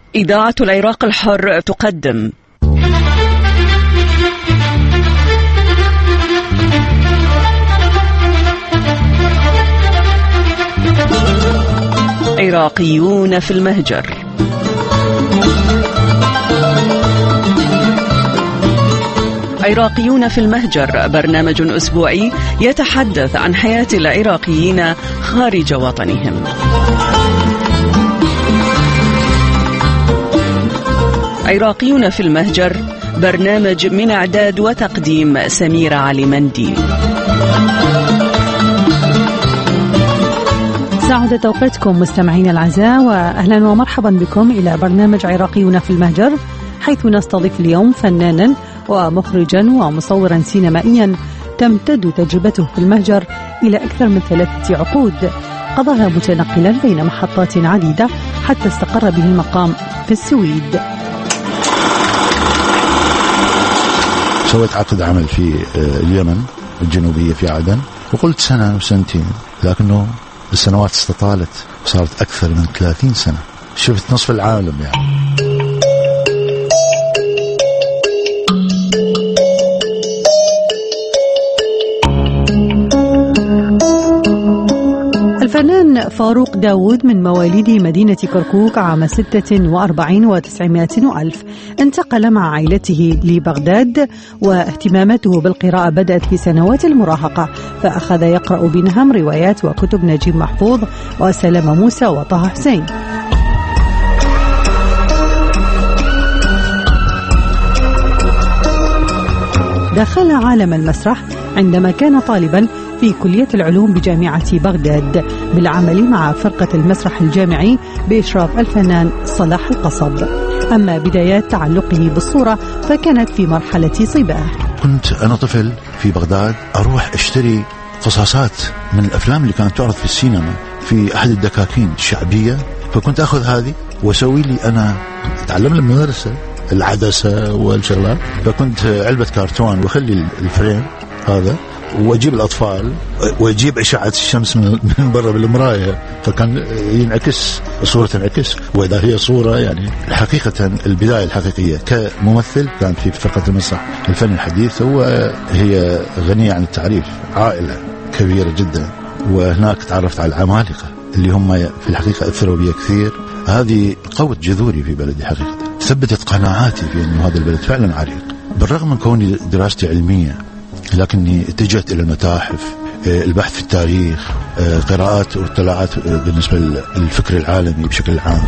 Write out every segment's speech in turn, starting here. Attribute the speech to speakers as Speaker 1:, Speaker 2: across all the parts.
Speaker 1: إذاعة العراق الحر تقدم عراقيون في المهجر. عراقيون في المهجر برنامج أسبوعي يتحدث عن حياة العراقيين خارج وطنهم. عراقيون في المهجر برنامج من إعداد وتقديم سميرة علي مندي.
Speaker 2: سعادة أوقاتكم مستمعين الأعزاء، وأهلا ومرحبا بكم إلى برنامج عراقيون في المهجر، حيث نستضيف اليوم فنانا ومخرجا ومصورا سينمائيا تمتد تجربته في المهجر إلى أكثر من 3 عقود، قضاها متنقلا بين محطات عديدة حتى استقر به المقام في السويد.
Speaker 3: سويت عقد عمل في اليمن الجنوبية في عدن، وقلت سنة وسنتين، لكنه السنوات استطالت وصارت أكثر من 30 سنة. شفت نصف العالم يعني.
Speaker 2: الفنان فاروق داود من مواليد مدينة كركوك عام 46 و900 وألف، انتقل مع عائلته لبغداد، واهتماماته بالقراءة بدأت في سنوات المراهقة، فأخذ يقرأ بنهم روايات وكتب نجيب محفوظ وسلام موسى وطه حسين. دخل عالم المسرح عندما كان طالبا في كلية العلوم بجامعة بغداد بالعمل مع فرقة المسرح الجامعي بإشراف الفنان صلاح القصب. أما بدايات تعلقه بالصورة فكانت في مرحلة صباه.
Speaker 3: كنت أنا طفل في بغداد أروح أشتري قصاصات من الأفلام اللي كانت تعرض في السينما في أحد الدكاكين الشعبية، فكنت أخذ هذه وأسوي لي أنا أتعلم المدرسة العدسة والشغلات، فكنت علبة كرتون وخلي الفريم هذا واجيب الاطفال واجيب اشعه الشمس من برا بالمرايه، فكان ينعكس صوره تنعكس، واذا هي صوره يعني حقيقه البدايه الحقيقيه كممثل كان في فرقه المسرح الفن الحديث. هي غنيه عن التعريف، عائله كبيره جدا، وهناك تعرفت على العمالقه اللي هم في الحقيقه اثروا بي كثير. هذه قوت جذوري في بلدي حقيقه، ثبتت قناعاتي في انه هذا البلد فعلا عريق، بالرغم من كوني دراستي علميه، لكني اتجهت إلى المتاحف، البحث في التاريخ، قراءات واطلاعات بالنسبة للفكر العالمي بشكل عام.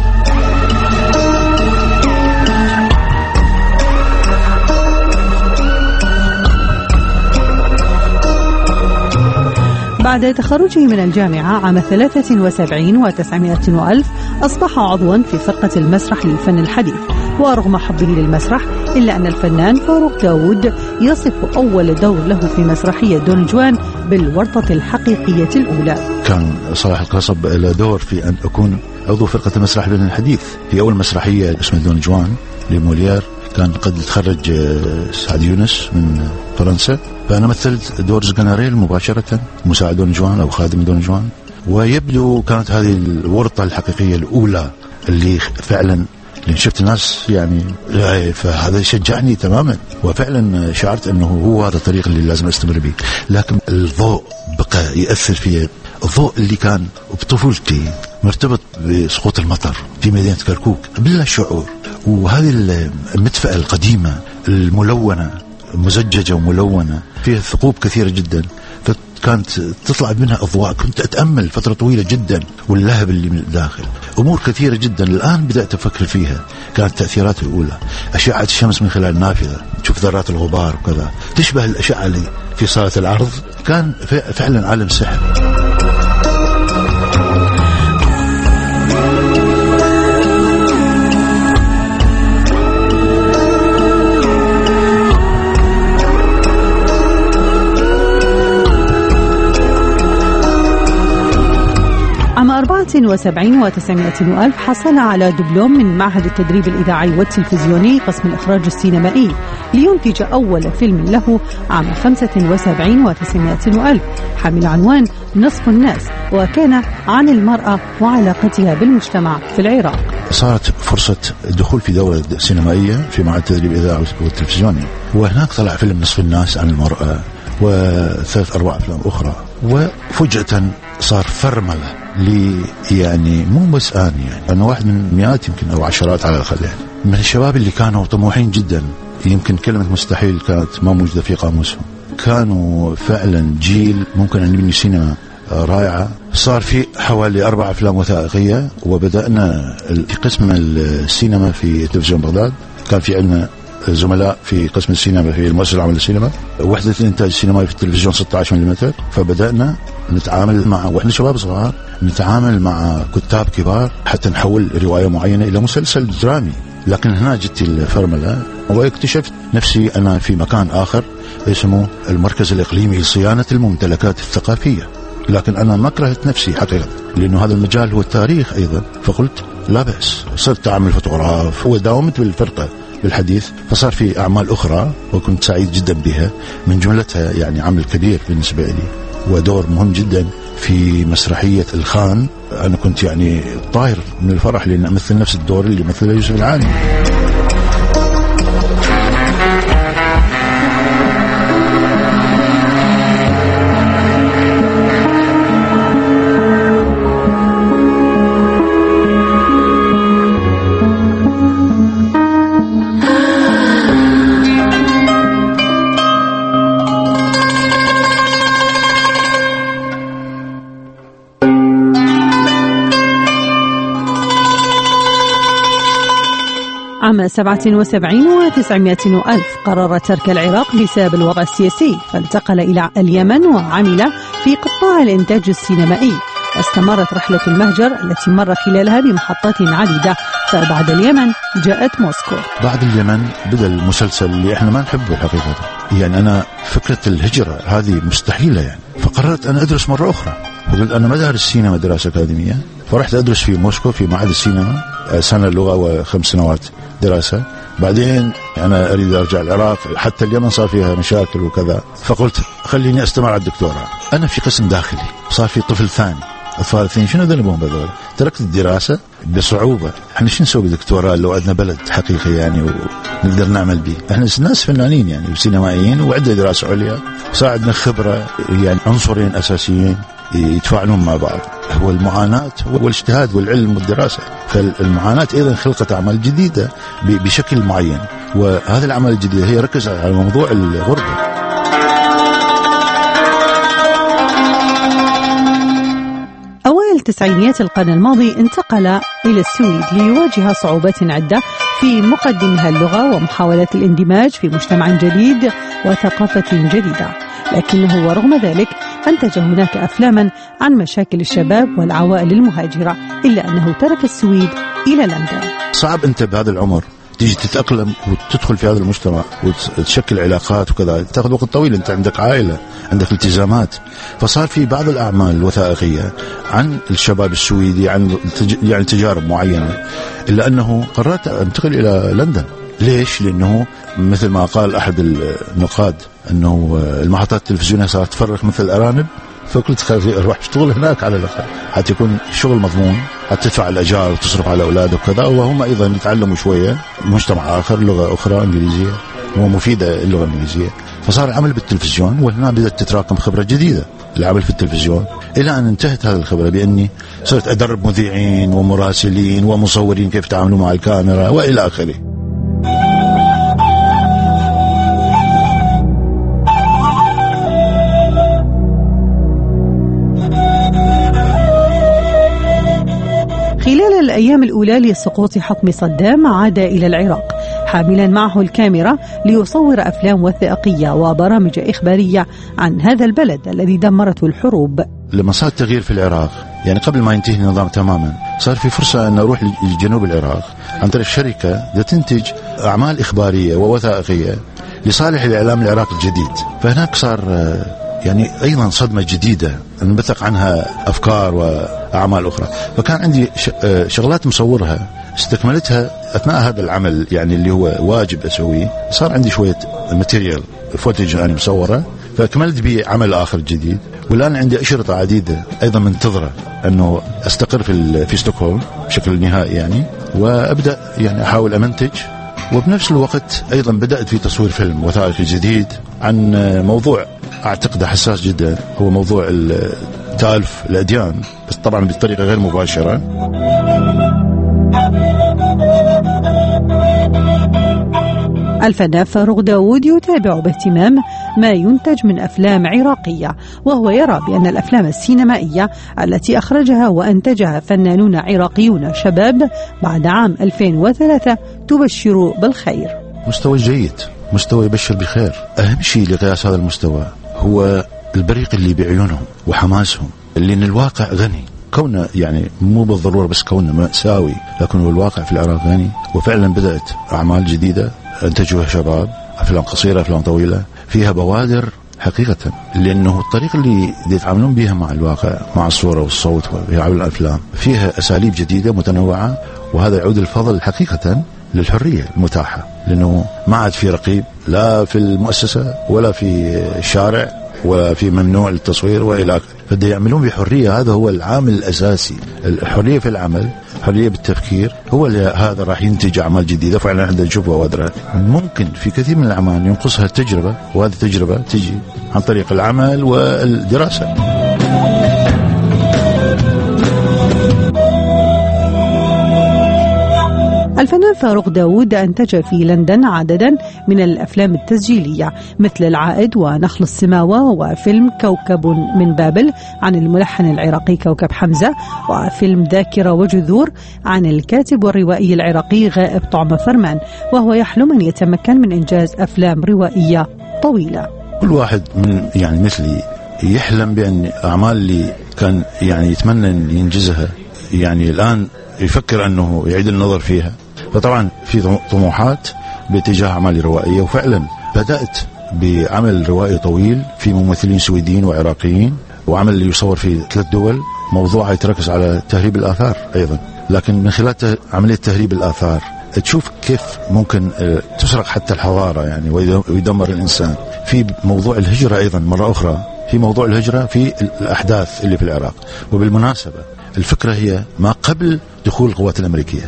Speaker 2: بعد تخرجه من الجامعة عام 73 و900 وألف أصبح عضوا في فرقة المسرح للفن الحديث، ورغم حبه للمسرح إلا أن الفنان فاروق داود يصف أول دور له في مسرحية دون جوان بالورطة الحقيقية الأولى.
Speaker 3: كان صلاح القصب له دور في أن أكون عضو فرقة المسرح للفن الحديث في أول مسرحية اسمها دون جوان لموليير، كان قد تخرج سعد يونس من فرنسا، فأنا مثلت دور زقناريل مباشرة، مساعد دون جوان أو خادم دون جوان، ويبدو كانت هذه الورطة الحقيقية الأولى اللي فعلا لأن شفت الناس يعني، فهذا شجعني تماما، وفعلا شعرت أنه هو هذا الطريق اللي لازم أستمر به. لكن الضوء بقى يأثر فيه، الضوء اللي كان بطفولتي مرتبط بسقوط المطر في مدينة كركوك بلا شعور، وهذه المدفأة القديمة الملونة مزججة وملونة فيها ثقوب كثيرة جدا، كانت تطلع منها أضواء، كنت أتأمل فترة طويلة جدا، واللهب اللي من الداخل، أمور كثيرة جدا الآن بدأت أفكر فيها. كانت تأثيرات الأولى أشعة الشمس من خلال النافذة، تشوف ذرات الغبار وكذا تشبه الأشعة اللي في صالة العرض، كان فعلا عالم سحر.
Speaker 2: عام 79 و900 وألف حصل على دبلوم من معهد التدريب الإذاعي والتلفزيوني قسم الإخراج السينمائي لينتج أول فيلم له عام 75 و900 وألف حامل عنوان نصف الناس، وكان عن المرأة وعلاقتها بالمجتمع في العراق.
Speaker 3: صارت فرصة الدخول في دورة سينمائية في معهد التدريب الإذاعي والتلفزيوني، وهناك طلع فيلم نصف الناس عن المرأة و3-4 أفلام أخرى. وفجأة صار فرملة يعني مو بس يعني أنا واحد من مئات يمكن أو عشرات على الأقل يعني من الشباب اللي كانوا طموحين جدا، يمكن كلمة مستحيل كانت ما موجودة في قاموسهم. كانوا فعلا جيل ممكن أن نبني سينما رائعة. صار في حوالي 4 أفلام وثائقية، وبدأنا في قسم السينما في تلفزيون بغداد. كان في عندنا زملاء في قسم السينما في المؤسسة العامة للسينما، وحدة الإنتاج السينمائي في التلفزيون 16 ملم. فبدأنا نتعامل مع وإحنا شباب صغار نتعامل مع كتاب كبار حتى نحول رواية معينة إلى مسلسل درامي. لكن هنا جت الفرملة واكتشفت نفسي أنا في مكان آخر اسمه المركز الإقليمي لصيانة الممتلكات الثقافية. لكن أنا ما كرهت نفسي حقيقة، لأنه هذا المجال هو التاريخ أيضا. فقلت لا بأس، صرت أعمل فوتوغراف وداومت بالفرقة بالحديث. فصار في أعمال أخرى وكنت سعيد جدا بها، من جملتها يعني عمل كبير بالنسبة لي ودور مهم جدا في مسرحية الخان. أنا كنت يعني طاير من الفرح لأن أمثل نفس الدور اللي مثله يوسف العالي.
Speaker 2: عام 77 و900 وألف قرر ترك العراق بسبب الوضع السياسي، فانتقل إلى اليمن وعمل في قطاع الإنتاج السينمائي. واستمرت رحلة المهجر التي مر خلالها بمحطات عديدة، فبعد اليمن جاءت موسكو.
Speaker 3: بعد اليمن بدأ المسلسل اللي احنا ما نحبه الحقيقة. يعني أنا فكرة الهجرة هذه مستحيلة يعني. فقررت أن أدرس مرة أخرى، فقلت أنا ما أدرس سينما دراسة أكاديمية. فرحت أدرس في موسكو في معهد السينما سنة لغة و5 سنوات دراسة. بعدين أنا أريد أرجع العراق، حتى اليمن صار فيها مشاكل وكذا. فقلت خليني أستمر على الدكتوراه. أنا في قسم داخلي، صار في طفل ثاني، أطفال اثنين، شنو ذنبهم بذول؟ تركت الدراسة بصعوبة. احنا شو نسوي دكتوراه لو عندنا بلد حقيقي يعني ونقدر نعمل به؟ احنا ناس فنانين يعني وسينمائيين وعندنا دراسة عليا، وصار عندنا خبرة يعني عنصرين أساسيين يتفاعلون مع بعض، هو المعاناة والاجتهاد والعلم والدراسة. فالمعاناة أيضا خلقت أعمال جديدة بشكل معين، وهذه الأعمال الجديدة هي ركزت على موضوع الغربة.
Speaker 2: أوائل تسعينيات القرن الماضي انتقل إلى السويد ليواجه صعوبات عدة، في مقدمها اللغة ومحاولة الاندماج في مجتمع جديد وثقافة جديدة. لكنه ورغم ذلك أنتج هناك أفلاما عن مشاكل الشباب والعوائل المهاجرة، إلا أنه ترك السويد إلى لندن.
Speaker 3: صعب أنت بهذا العمر تيجي تتأقلم وتدخل في هذا المجتمع وتشكل علاقات وكذا، تأخذ وقت طويل، أنت عندك عائلة، عندك التزامات. فصار في بعض الأعمال الوثائقية عن الشباب السويدي، عن يعني تجارب معينة، إلا أنه قررت أنتقل إلى لندن. ليش؟ لأنه مثل ما قال أحد النقاد أنه المحطات التلفزيونية صارت تفرخ مثل الأرانب. فقلت خليني أروح أشتغل هناك على الأقل حتى يكون شغل مضمون، حتى تدفع الأجار وتصرف على أولادك وكذا، وهم أيضا يتعلموا شوية مجتمع آخر، لغة أخرى إنجليزية ومفيدة اللغة الإنجليزية. فصار العمل بالتلفزيون، وهنا بدأت تتراكم خبرة جديدة العمل في التلفزيون، إلى أن انتهت هذه الخبرة بأني صرت أدرب مذيعين ومراسلين ومصورين كيف يتعاملوا مع الكاميرا وإلى آخره.
Speaker 2: خلال الأيام الأولى لسقوط حكم صدام عاد إلى العراق حاملا معه الكاميرا ليصور أفلام وثائقية وبرامج إخبارية عن هذا البلد الذي دمرته الحروب.
Speaker 3: لما صار التغيير في العراق، يعني قبل ما ينتهي النظام تماما، صار في فرصة أن أروح لجنوب العراق عن طريق شركة تنتج أعمال إخبارية ووثائقية لصالح الإعلام العراقي الجديد. فهناك صار يعني أيضا صدمة جديدة نبثق عنها أفكار أعمال أخرى. فكان عندي شغلات مصورها استكملتها أثناء هذا العمل يعني اللي هو واجب أسويه. صار عندي شوية ماتيريال فوتج أنا مصورة، فأكملت به عمل آخر جديد. والآن عندي أشرطة عديدة أيضا منتظرة أنه أستقر في ستوكهولم بشكل نهائي يعني، وأبدأ يعني أحاول أمنتج. وبنفس الوقت أيضا بدأت في تصوير فيلم وثائقي جديد عن موضوع أعتقد حساس جدا، هو موضوع تألف الأديان، بس طبعا بطريقة غير مباشرة.
Speaker 2: الفنان فاروق داوود يتابع باهتمام ما ينتج من أفلام عراقية، وهو يرى بأن الأفلام السينمائية التي أخرجها وأنتجها فنانون عراقيون شباب بعد عام 2003 تبشر بالخير.
Speaker 3: مستوى جيد، مستوى يبشر بخير. أهم شيء لقياس هذا المستوى هو البريق اللي بعيونهم وحماسهم، لأن الواقع غني. كونه يعني مو بالضرورة بس كونه مأساوي، لكن الواقع في العراق غني. وفعلا بدأت أعمال جديدة أنتجوها شباب، أفلام قصيرة، أفلام طويلة، فيها بوادر حقيقة، لأنه الطريقة اللي يتعاملون بها مع الواقع، مع الصورة والصوت وفي عمل الأفلام، فيها أساليب جديدة متنوعة. وهذا يعود الفضل حقيقة للحرية المتاحة، لأنه ما عاد في رقيب لا في المؤسسة ولا في الشارع ولا في ممنوع التصوير وإلى آخره. فده يعملون بحرية. هذا هو العامل الأساسي، الحرية في العمل، حرية بالتفكير. هو هذا راح ينتج أعمال جديدة. فعلا عندنا نشوفها وادرة. ممكن في كثير من الأعمال ينقصها التجربة، وهذه التجربة تجي عن طريق العمل والدراسة.
Speaker 2: الفنان فاروق داوود أنتج في لندن عددا من الأفلام التسجيلية مثل العائد ونخل السماوة، وفيلم كوكب من بابل عن الملحن العراقي كوكب حمزة، وفيلم ذاكرة وجذور عن الكاتب والروائي العراقي غائب طعم فرمان. وهو يحلم أن يتمكن من إنجاز أفلام روائية طويلة.
Speaker 3: كل واحد من يعني مثلي يحلم بأن أعمال اللي كان يعني يتمنى أن ينجزها يعني الآن يفكر أنه يعيد النظر فيها. فطبعا في طموحات باتجاه أعمال روائية. وفعلا بدأت بعمل روائي طويل في ممثلين سويديين وعراقيين، وعمل اللي يصور في 3 دول، موضوع يتركز على تهريب الآثار أيضا. لكن من خلال عملية تهريب الآثار تشوف كيف ممكن تسرق حتى الحضارة يعني ويدمر الإنسان. في موضوع الهجرة أيضا مرة أخرى، في موضوع الهجرة في الأحداث اللي في العراق. وبالمناسبة الفكرة هي ما قبل دخول القوات الأمريكية.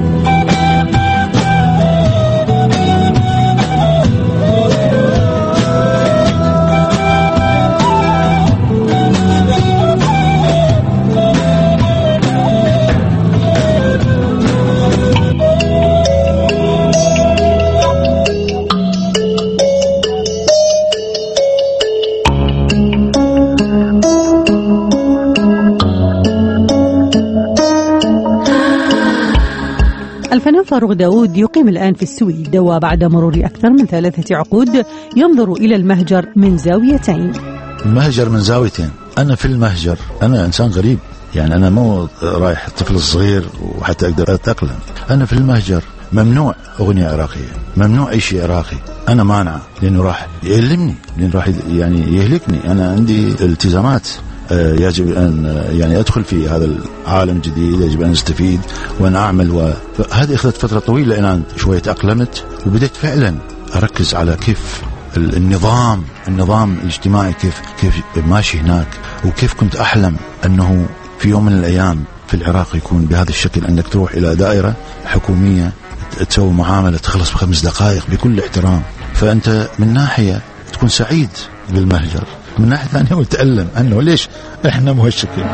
Speaker 2: الفنان فاروق داوود يقيم الآن في السويد، وبعد مرور أكثر من 3 عقود ينظر إلى المهجر من زاويتين.
Speaker 3: المهجر من زاويتين. أنا في المهجر أنا إنسان غريب، يعني أنا مو رايح الطفل الصغير وحتى أقدر أتأقلم. أنا في المهجر ممنوع أغنية عراقية، ممنوع أي شيء عراقي. أنا مانع، لأنه راح يألمني، لأنه راح يعني يهلكني. أنا عندي التزامات، يجب أن يعني أدخل في هذا العالم الجديد، يجب أن أستفيد وأن أعمل. هذه أخذت فترة طويلة لأن شوية أقلمت، وبدأت فعلا أركز على كيف النظام الاجتماعي كيف ماشي هناك، وكيف كنت أحلم أنه في يوم من الأيام في العراق يكون بهذا الشكل، أنك تروح إلى دائرة حكومية تسوي معاملة تخلص ب5 دقائق بكل احترام. فأنت من ناحية تكون سعيد بالمهجر، من ناحية ثانية وتألم أنه ليش إحنا مهشكين.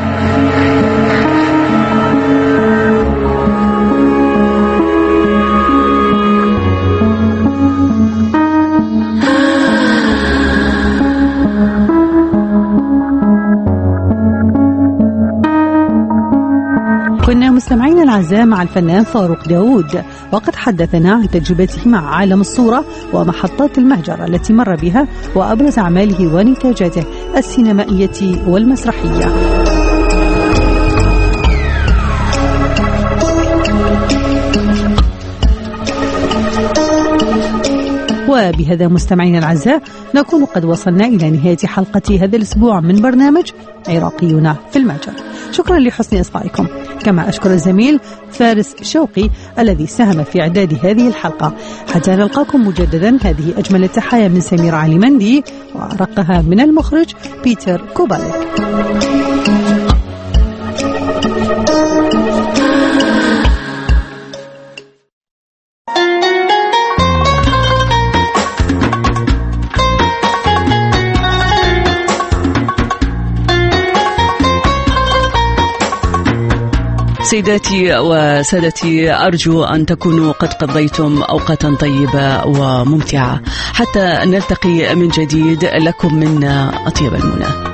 Speaker 2: كنا مستمعين الأعزاء مع الفنان فاروق داوود، وقد حدثنا عن تجربته مع عالم الصورة ومحطات المهجر التي مر بها، وأبرز أعماله ونتاجاته السينمائية والمسرحية. وبهذا مستمعينا الأعزاء نكون قد وصلنا إلى نهاية حلقة هذا الأسبوع من برنامج عراقيون في المهجر. شكرا لحسن إصغائكم، كما أشكر الزميل فارس شوقي الذي ساهم في إعداد هذه الحلقة. حتى نلقاكم مجددا، هذه أجمل التحايا من سمير علي مندي، وأرقها من المخرج بيتر كوباليك.
Speaker 1: سيداتي وسادتي، أرجو أن تكونوا قد قضيتم أوقاتا طيبة وممتعة. حتى نلتقي من جديد، لكم منا أطيب المنى.